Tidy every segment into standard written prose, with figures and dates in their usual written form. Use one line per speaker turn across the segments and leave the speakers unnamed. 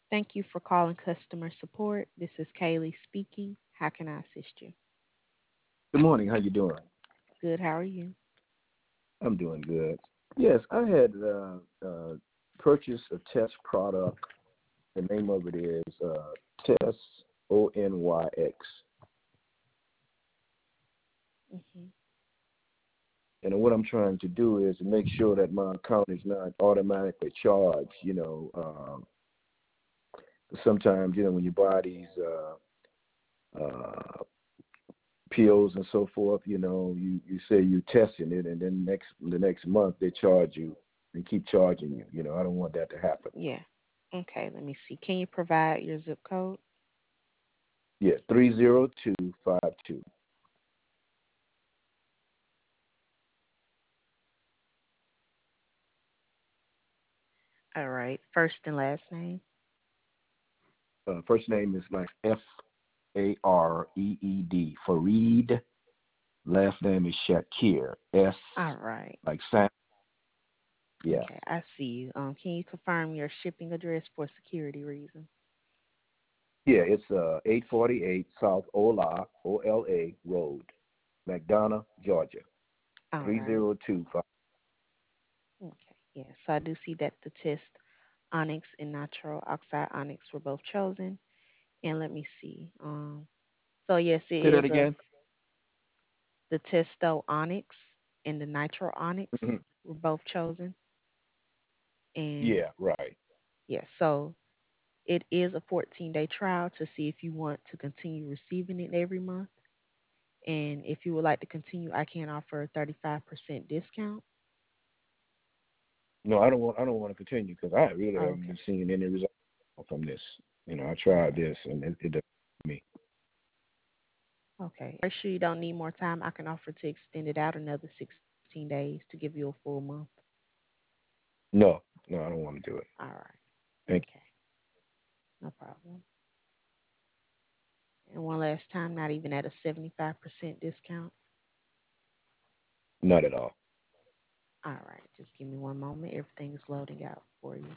Thank you for calling customer support. This is Kaylee speaking. How can I assist you?
Good morning. How you doing?
Good. How are you?
I'm doing good. Yes, I had purchased a test product. The name of it is Test ONYX.
Hmm.
And what I'm trying to do is make sure that my account is not automatically charged. Sometimes when you buy these uh, POs and so forth, you say you're testing it, and then the next month they charge you and keep charging you. I don't want that to happen.
Yeah. Okay. Let me see. Can you provide your zip code?
Yeah, 30252.
All right. First and last name.
First name is like Fareed, Fareed. Last name is Shakir, S
All right.
like Sam. Yeah,
Okay. I see you. Can you confirm your shipping address for security reasons?
yeah. It's 848 South Ola Road, McDonough, Georgia,
All right.
30255.
Okay. Yeah. So I do see that the test onyx and nitro oxide onyx were both chosen. And let me see. So yes, it
Say that
is
again.
the testo onyx and the nitro onyx
Mhm.
were both chosen. And
Yeah, right.
yes, so it is a 14-day trial to see if you want to continue receiving it every month. And if you would like to continue, I can offer a 35% discount.
No, I don't want to continue because I really haven't
Okay.
been seeing any results from this. I tried
Okay.
this and it doesn't me.
Okay. Make sure you don't need more time. I can offer to extend it out another 16 days to give you a full month.
No, no, I don't want to do it.
All right.
Thank
Okay. No problem. And one last time, not even at a 75% discount.
you. Not at all.
All right. Just give me one moment. Everything is loading out for you.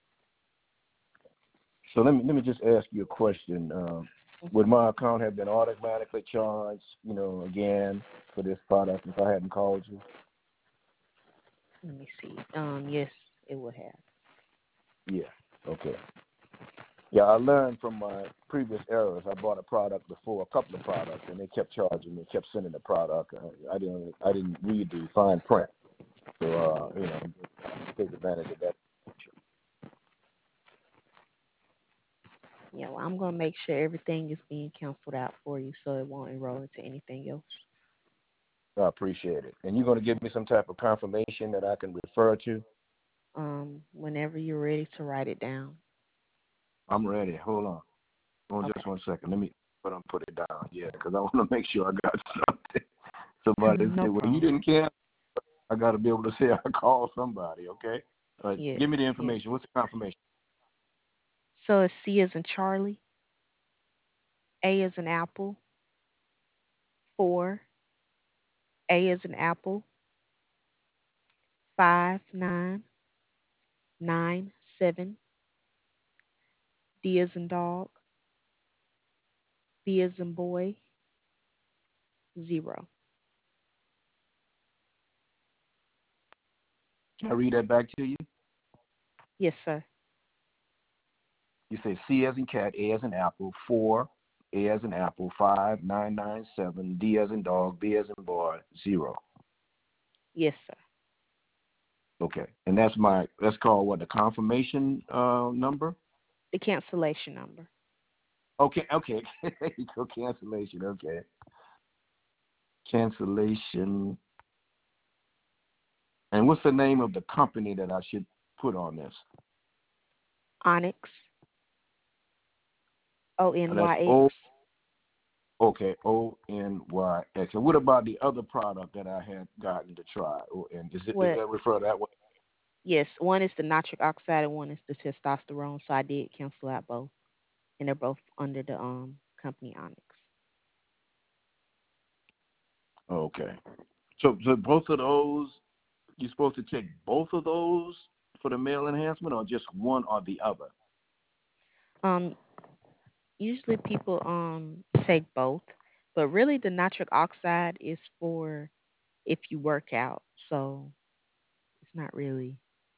So let me just ask you a question. Would
Hmm.
my account have been automatically charged, again for this product if I hadn't called you?
Let me see. Yes, it would have.
Yeah. Okay. Yeah, I learned from my previous errors. I bought a product before, a couple of products, and they kept charging me, kept sending the product. I didn't read the fine print, so take advantage of that.
Yeah, well, I'm gonna make sure everything is being canceled out for you, so it won't enroll into anything else.
I appreciate it. And you're going to give me some type of confirmation that I can refer to.
Whenever you're ready to write it down.
I'm ready. Hold on. Hold on
Okay.
just 1 second. Let me put it down. Yeah, because I want to make sure I got something. Somebody
No
say, well, you
problem.
didn't care. I got to be able to say I called somebody, okay?
Yes,
Give me the
yes.
information. What's the confirmation?
So it's C as in Charlie, A as in Apple, 4, A as in Apple, 5997, D as in dog, B as in boy, 0.
Can I read that back to you?
Yes, sir.
You say C as in cat, A as in apple, 4, A as in apple, 5997, D as in dog, B as in boy, 0.
Yes, sir.
Okay. And that's called what, the confirmation number?
The cancellation number.
Okay, okay. So cancellation, okay. Cancellation. And what's the name of the company that I should put on this?
Onyx,
That's
Onyx.
O. Okay, ONYX. And what about the other product that I had gotten to try? And is
What?
that refer that way?
Yes, one is the nitric oxide and one is the testosterone. So I did cancel out both, and they're both under the company Onyx.
Okay. So both of those, you're supposed to take both of those for the male enhancement, or just one or the other?
Um, Usually people take both, but really the nitric oxide is for if you work out. So it's not really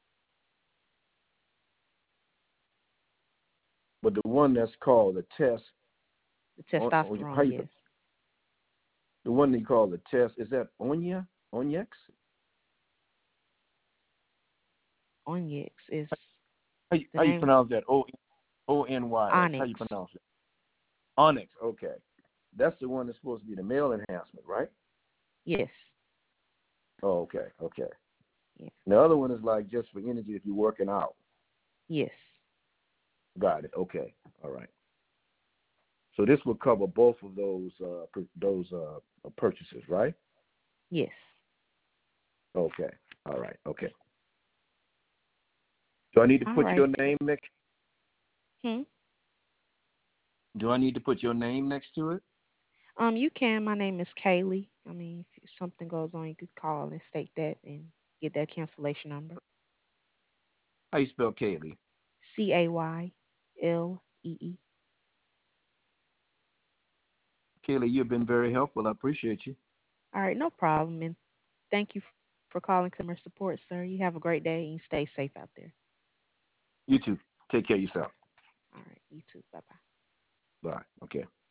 But the one that's called the test
the
on how
testosterone,
you
yes.
the one they call the test is that Onyx?
Onyx is the
How you
name.
pronounce that? ONYX. How you
Onyx.
pronounce it? Onyx. Okay, that's the one that's supposed to be the male enhancement, right?
Yes.
Oh, okay, okay.
Yeah.
The other one is like just for energy if you're working out.
Yes.
Got it. Okay. All right. So this will cover both of those purchases, right?
Yes.
Okay. All right. Okay. Do I need to
All
put
right.
your name next?
Hmm.
Do I need to put your name next to it?
You can. My name is Kaylee. I mean, if something goes on, you could call and state that and get that cancellation number.
How you spell Kaylee?
Caylee.
Kaylee, you've been very helpful. I appreciate you.
All right, no problem. And thank you for calling customer support, sir. You have a great day and stay safe out there.
You too. Take care of yourself.
All right, you too. Bye bye.
Bye. Okay.